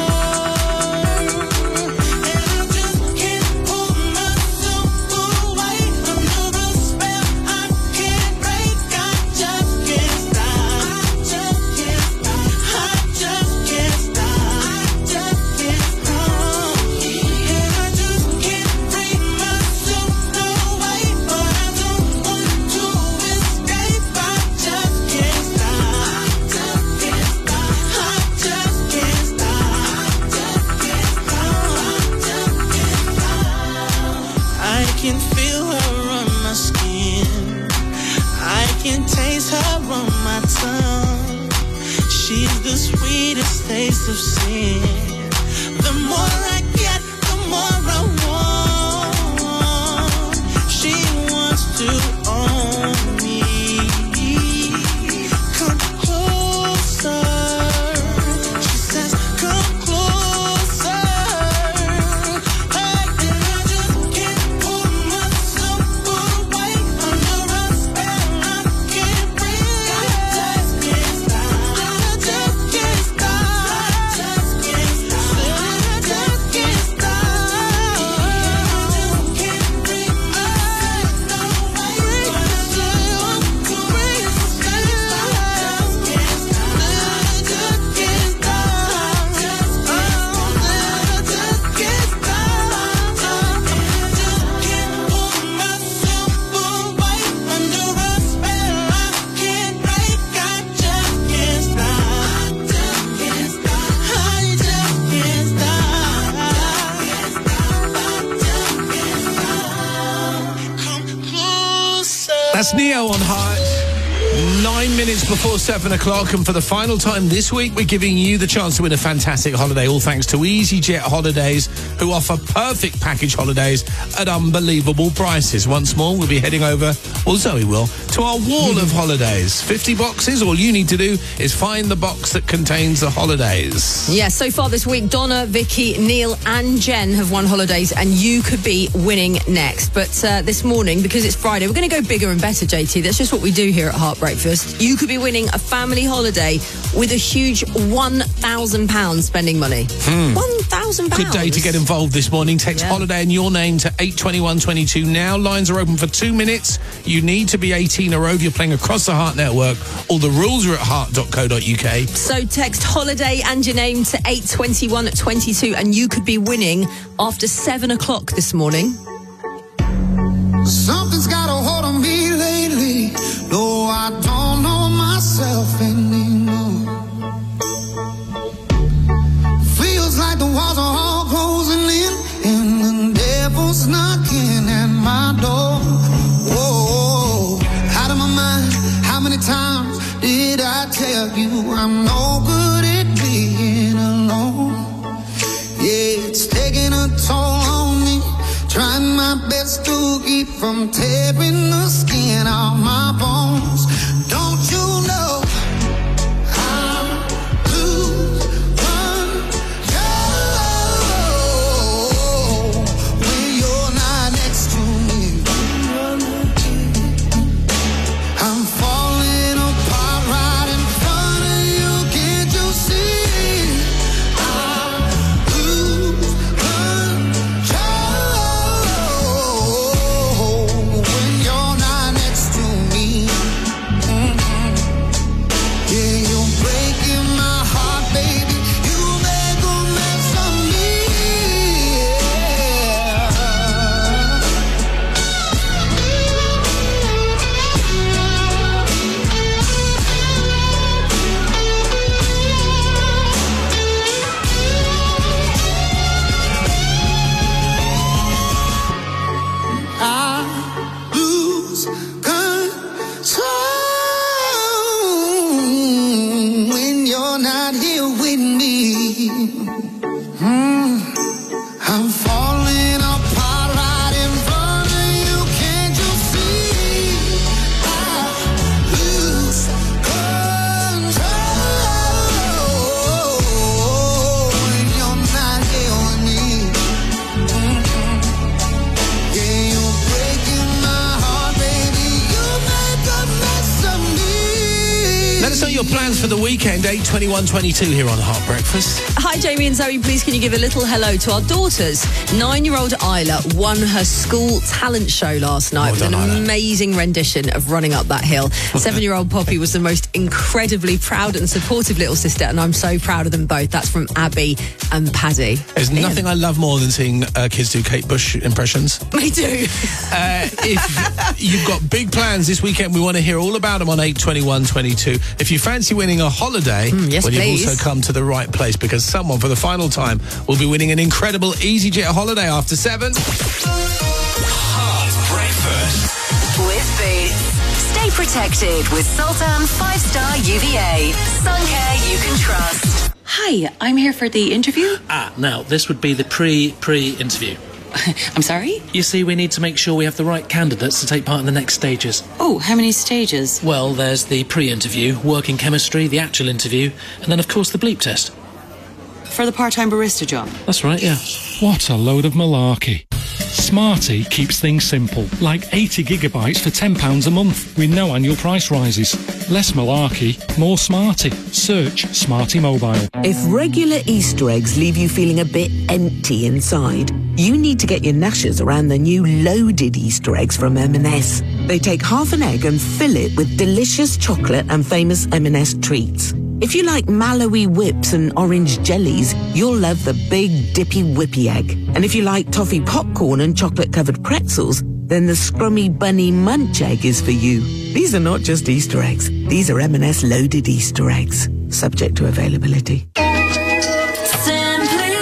and I just can't pull myself away under a spell I can't break. I just can't stop, I just can't stop, I just can't stop, I just can't stop, and I just can't free myself away, but I don't want to escape. I just can't stop, I just can't stop, I just can't stop, I can feel her on my skin, I can taste her on my tongue. She's the sweetest taste of sin. The more I get, the more I want. She That's Neo on Heart. 9 minutes before 7 o'clock, and for the final time this week, we're giving you the chance to win a fantastic holiday, all thanks to EasyJet Holidays, who offer perfect package holidays at unbelievable prices. Once more, we'll be heading over, or Zoe will, to our wall of holidays. 50 boxes. All you need to do is find the box that contains the holidays. Yeah, so far this week, Donna, Vicky, Neil and Jen have won holidays, and you could be winning next. But this morning, because it's Friday, we're going to go bigger and better, JT. That's just what we do here at Heart Breakfast. You could be winning a family holiday with a huge £1,000 spending money. £1,000. Good day to get involved this morning. Text holiday and your name to 82122 now. Lines are open for 2 minutes. You need to be 18 or over. You're playing across the Heart network. All the rules are at heart.co.uk. So text holiday and your name to 82122 and you could be winning after 7 o'clock this morning. Something's got a hold on me lately. No, I don't know myself anymore. Feels like the walls are all closing in and the devil's knocking at my door. Whoa, out of my mind. How many times did I tell you I'm no good at being alone? Yeah, it's taking a toll on me. Trying my best to keep from tearing the skin off my bones. Don't you know I'm lose control when you're not next to me? I'm falling apart right in front of you. Can't you see? I lose control when you're not next to me. Yeah, you're breaking my heart, baby. You make a mess of me. I lose control when you're not here with me. I'm falling apart right in front of you. Can't you see? I lose control when you're not here with me. Yeah, you're breaking my heart, baby. You make a mess of me. Let us know your plans for the weekend. 82122 here on Heart Breakfast. Hi, Jamie and Zoe. Please, can you give a little hello to our daughters? 9-year-old Isla won her school talent show last night with an amazing rendition of Running Up That Hill. 7-year-old Poppy was the most incredibly proud and supportive little sister, and I'm so proud of them both. That's from Abby and Paddy. There's nothing I love more than seeing kids do Kate Bush impressions. Me too. If you've got big plans this weekend, we want to hear all about them on 82122. If you fancy winning a holiday, yes, well, please. you've also come to the right place, because someone for the final time will be winning an incredible EasyJet holiday after 7. Heart Breakfast. With Boots. Stay protected with Sultan 5-star UVA. Sun care you can trust. Hi, I'm here for the interview. Now, this would be the pre-interview. I'm sorry? You see, we need to make sure we have the right candidates to take part in the next stages. Oh, how many stages? Well, there's the pre-interview, working chemistry, the actual interview, and then, of course, the bleep test. For the part-time barista job? That's right, yeah. What a load of malarkey. Smarty keeps things simple, like 80 gigabytes for £10 a month, with no annual price rises. Less malarkey, more Smarty. Search Smarty Mobile. If regular Easter eggs leave you feeling a bit empty inside, you need to get your gnashers around the new loaded Easter eggs from M&S. They take half an egg and fill it with delicious chocolate and famous M&S treats. If you like Malawi whips and orange jellies, you'll love the big dippy whippy egg. And if you like toffee popcorn and chocolate-covered pretzels, then the scrummy bunny munch egg is for you. These are not just Easter eggs. These are M&S loaded Easter eggs. Subject to availability. Simply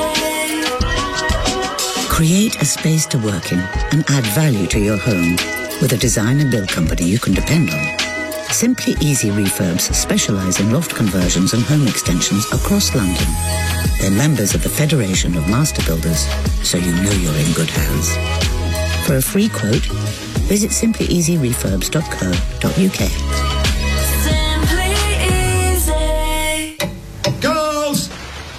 easy. Create a space to work in and add value to your home. with a design and build company you can depend on. Simply Easy Refurbs specialise in loft conversions and home extensions across London. They're members of the Federation of Master Builders, so you know you're in good hands. For a free quote, visit simplyeasyrefurbs.co.uk. Simply Easy. Girls!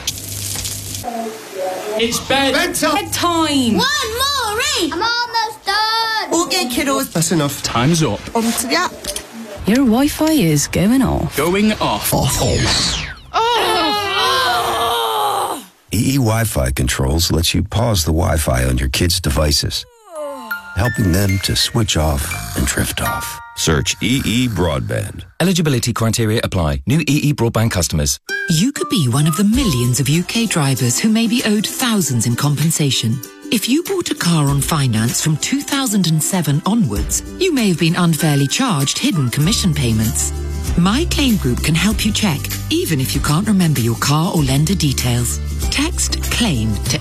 It's bedtime! One more read! I'm almost done! Okay, kiddos. That's enough. Time's up. On to the app. Your Wi-Fi is going off. Going off. EE Wi-Fi Controls lets you pause the Wi-Fi on your kids' devices, helping them to switch off and drift off. Search EE Broadband. Eligibility criteria apply. New EE Broadband customers. You could be one of the millions of UK drivers who may be owed thousands in compensation. If you bought a car on finance from 2007 onwards, you may have been unfairly charged hidden commission payments. My Claim Group can help you check, even if you can't remember your car or lender details. Text CLAIM to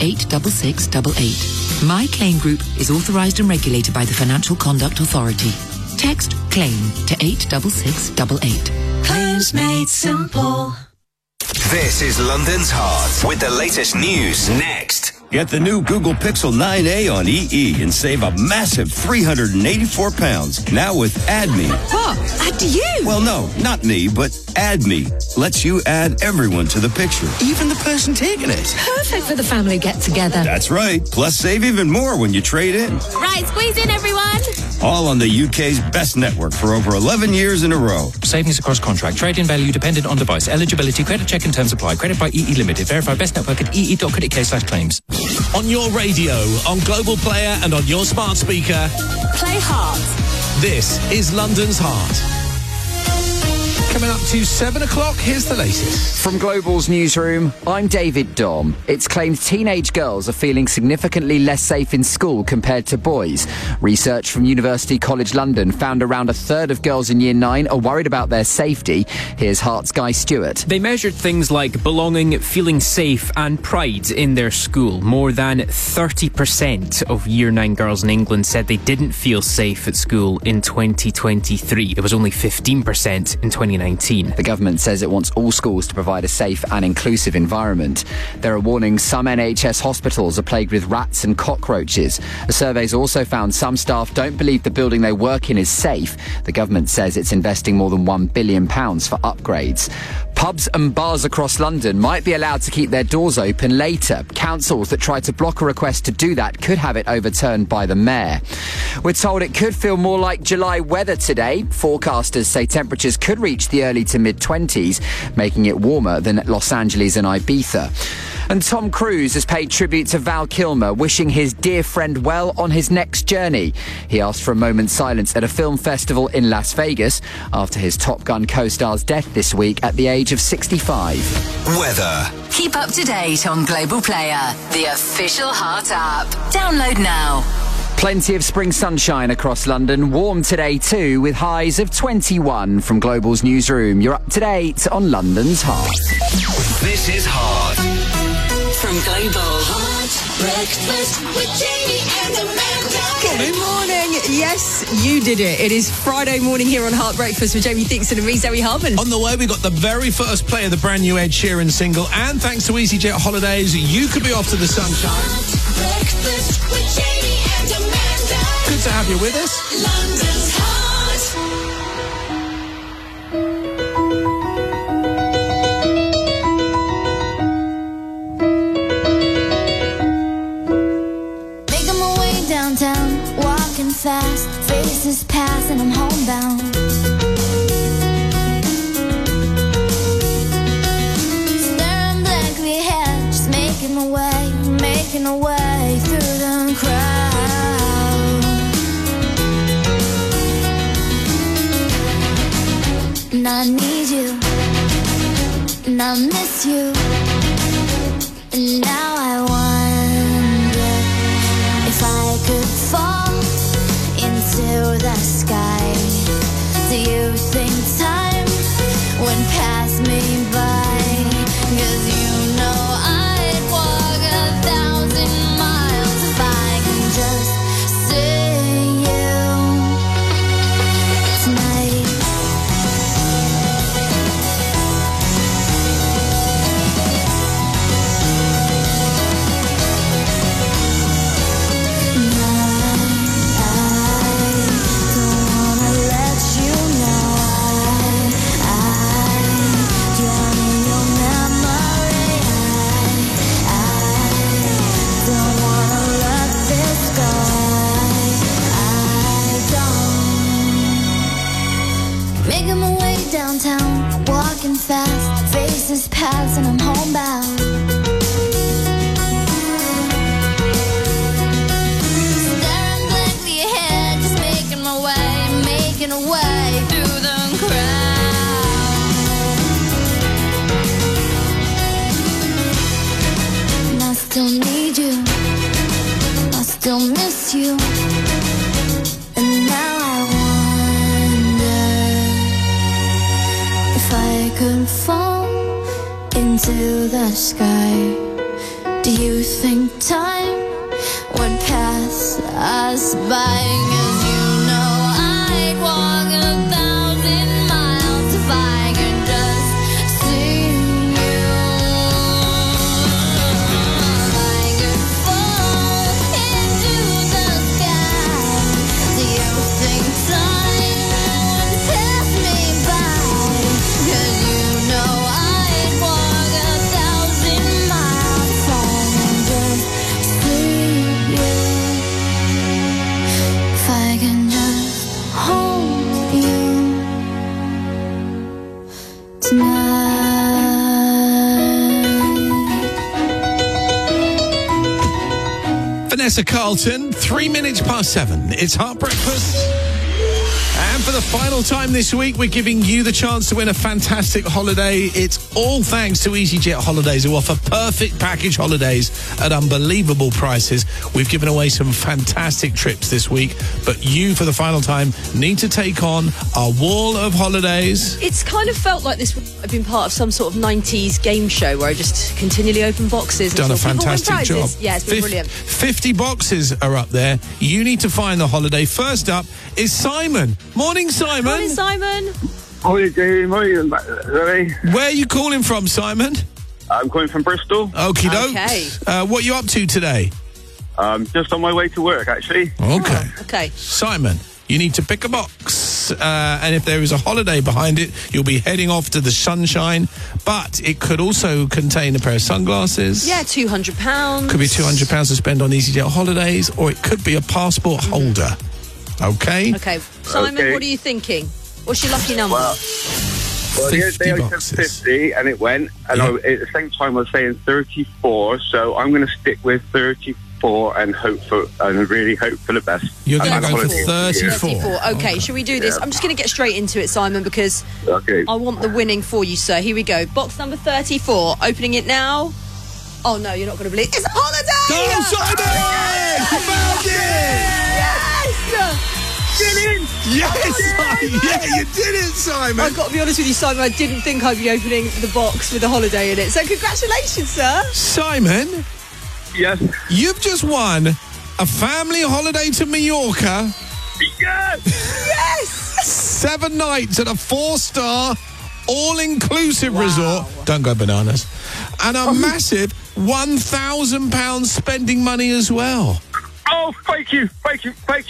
86688. My Claim Group is authorised and regulated by the Financial Conduct Authority. Text CLAIM to 86688. Claims made simple. This is London's Heart with the latest news next. Get the new Google Pixel 9a on EE and save a massive £384 now with Add Me. What? Add you? Well, no, not me, but Add Me lets you add everyone to the picture, even the person taking it. Perfect for the family get-together. That's right. Plus, save even more when you trade in. Right, squeeze in, everyone! All on the UK's best network for over 11 years in a row. Savings across contract. Trade-in value dependent on device. Eligibility. Credit check and terms apply. Credit by EE Limited. Verify best network at ee.co.uk/claims. On your radio, on Global Player and on your smart speaker. Play Heart. This is London's Heart. Coming up to 7 o'clock, here's the latest. From Global's newsroom, I'm David Dom. It's claimed teenage girls are feeling significantly less safe in school compared to boys. Research from University College London found around a third of girls in Year 9 are worried about their safety. Here's Heart's Guy Stewart. They measured things like belonging, feeling safe and pride in their school. More than 30% of Year 9 girls in England said they didn't feel safe at school in 2023. It was only 15% in 2019. The government says it wants all schools to provide a safe and inclusive environment. There are warnings some NHS hospitals are plagued with rats and cockroaches. The survey's also found some staff don't believe the building they work in is safe. The government says it's investing more than £1 billion for upgrades. Pubs and bars across London might be allowed to keep their doors open later. Councils that try to block a request to do that could have it overturned by the mayor. We're told it could feel more like July weather today. Forecasters say temperatures could reach the early to mid-20s, making it warmer than Los Angeles and Ibiza. And Tom Cruise has paid tribute to Val Kilmer, wishing his dear friend well on his next journey. He asked for a moment's silence at a film festival in Las Vegas after his Top Gun co-star's death this week at the age of 65. Weather. Keep up to date on Global Player, the official Heart app. Download now. Plenty of spring sunshine across London. Warm today too, with highs of 21 from Global's newsroom. You're up to date on London's Heart. This is Heart. From Global. Hot breakfast with Jamie and Amanda. Good morning. Yes, you did it. It is Friday morning here on Heart Breakfast with Jamie Dixon and me, Zoe Harmon. On the way, we got the very first play of the brand new Ed Sheeran single, and thanks to EasyJet Holidays, you could be off to the sunshine. Hot breakfast with Jamie and Amanda. Good to have you with us. London's Heart. Downtown, walking fast, faces pass and I'm homebound. Staring blankly ahead, just making my way through the crowd. And I need you, and I miss you, and now I wonder if I could fall into the sky. Do you think time would pass me by? 'Cause you know I'd walk 1,000 miles if I could just see you making my way downtown, walking fast, faces pass, and I'm homebound. Staring blankly ahead, just making my way through the crowd. And I still need you, I still miss you. And now I wonder if I could fall into the sky. Do you think time would pass us by? 'Cause you know I'd walk 1,000 miles if I could just see you. If I could fall into the sky, do you think time would pass me by? 'Cause you know I'd walk 1,000 miles if I could just see you. If I can just hold you tonight. Vanessa Carlton, 3 minutes past 7. It's Heart Breakfast. And for the final time this week, we're giving you the chance to win a fantastic holiday. It's all thanks to EasyJet Holidays, who offer perfect package holidays at unbelievable prices. We've given away some fantastic trips this week, but you, for the final time, need to take on our wall of holidays. It's kind of felt like this would have been part of some sort of 90s game show where I just continually open boxes. And Done a saw people win fantastic job. prizes. Yeah, it's been brilliant. 50 boxes are up there. You need to find the holiday. First up is Simon. Morning, Simon. Morning, Simon. Morning, Dave. Morning, Zoe. Where are you calling from, Simon? I'm calling from Bristol. Okie doke. Okay. What are you up to today? Just on my way to work, actually. Okay. Okay. Simon, you need to pick a box. And if there is a holiday behind it, you'll be heading off to the sunshine. But it could also contain a pair of sunglasses. Yeah, £200. Could be £200 to spend on EasyJet holidays, or it could be a passport holder. Okay? Okay. Simon, Okay. what are you thinking? What's your lucky number? Well, the other day I said 50 and it went, and at the same time I was saying 34, so I'm going to stick with 34 and really hope for the best. You're going to go for 34. 34. Okay, shall we do this? Yeah. I'm just going to get straight into it, Simon, because I want the winning for you, sir. Here we go. Box number 34. Opening it now. Oh, no, you're not going to believe it. It's a holiday! Go, Simon! You found it! Yes! Yes! Yeah, you did it, Simon! I've got to be honest with you, Simon, I didn't think I'd be opening the box with a holiday in it. So congratulations, sir. Simon? Yes? You've just won a family holiday to Mallorca. Yes! Yes! 7 nights at a 4-star, all-inclusive resort. Don't go bananas. And a massive £1,000 spending money as well. Oh, thank you so much. Oh,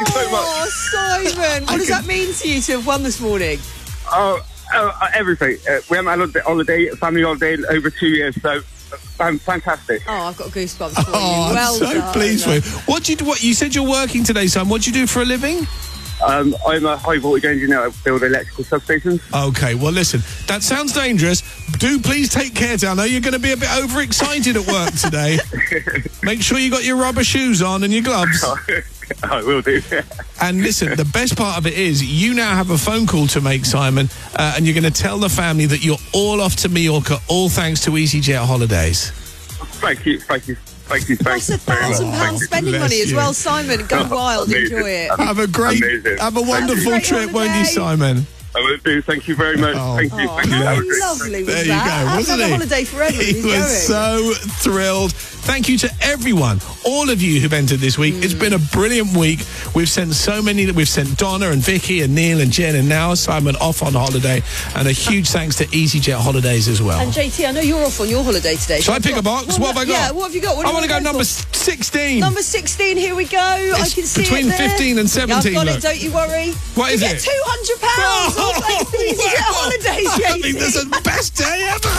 Simon, what does that mean to you to have won this morning? Everything. We haven't had a family holiday in over 2 years, so fantastic. Oh, I've got goosebumps for you. Oh, Well I'm so done. pleased with you. What you said you're working today, son. What do you do for a living? I'm a high voltage engineer. I build electrical substations. Okay, well, listen, that sounds dangerous. Do please take care, I know you're going to be a bit overexcited at work today. Make sure you got your rubber shoes on and your gloves. I will do. And listen, the best part of it is you now have a phone call to make, Simon, and you're going to tell the family that you're all off to Mallorca, all thanks to EasyJet Holidays. Thank you. That's £1,000 spending Bless money as you. well, Simon. Go wild, amazing. enjoy it. Have a wonderful Great trip, won't you, holiday. Simon? I will do. Thank you very much. Thank you. How lovely was There you that? go, I've wasn't had he? a holiday forever. He He's was going. so thrilled. Thank you to everyone, all of you who've entered this week. It's been a brilliant week. We've sent so many. We've sent Donna and Vicky and Neil and Jen and now Simon off on holiday. And a huge thanks to EasyJet Holidays as well. And JT, I know you're off on your holiday today. Shall I pick a box? What have I got? Yeah, what have you got? What do I you want to go wanna number for? 16. Number 16, here we go. I can see between it there. 15 and 17, I've got look. it, don't you worry. What is you it? get £200. All thanks to EasyJet Holidays, JT. I think this is the best day ever.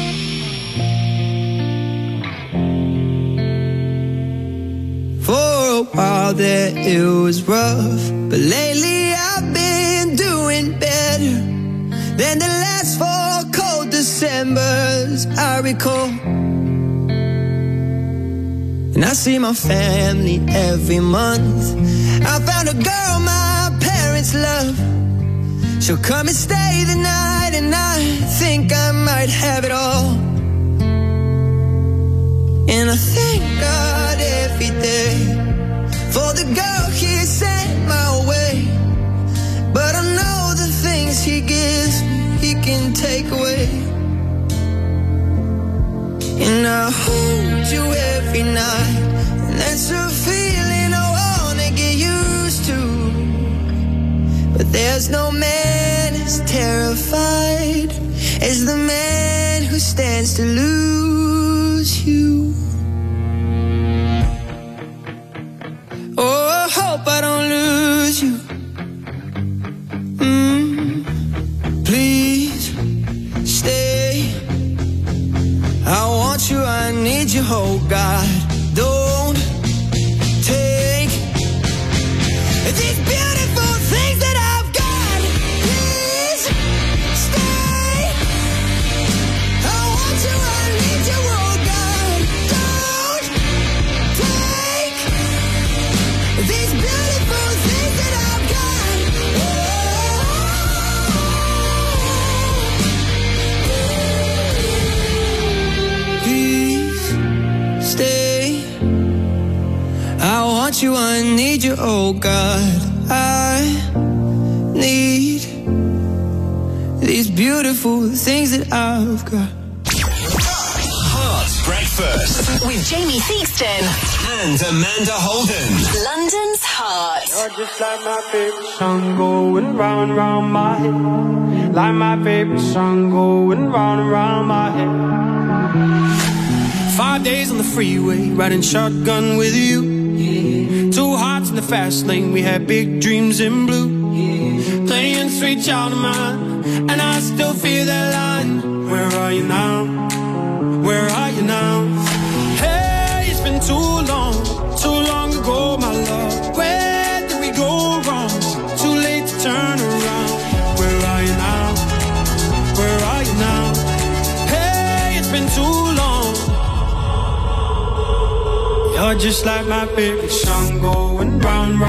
For a while there it was rough, but lately I've been doing better than the last 4 cold Decembers I recall. And I see my family every month. I found a girl my parents love. She'll come and stay the night, and I think I might have it all. And I thank God every day for the girl He sent my way. But I know the things He gives me, He can take away. And I hold you every night, and that's a feeling I wanna get used to. But there's no man as terrified as the man who stands to lose you. Oh, I hope I don't lose you. Please stay. I want you, I need you, oh God. Don't take these beautiful things that I've got. Please stay. I want you, I need you, oh God. Don't take these beautiful things that I've got. Please stay. I want you, I need you, oh God. I need these beautiful things that I've got. Heart Breakfast With Jamie Theakston and Amanda Holden. London's Heart. You're just like my favorite song going round and round my head. Like my favorite song going round and round my head. 5 days on the freeway, riding shotgun with you. 2 hearts in the fast lane, we had big dreams in blue. Playing sweet child of mine, and I still feel that line. Where are you now? Where are you now? Hey, it's been too long ago, my love. Where did we go wrong? Too late to turn around. Where are you now? Where are you now? Hey, it's been too long. You're just like my favorite song going round, round.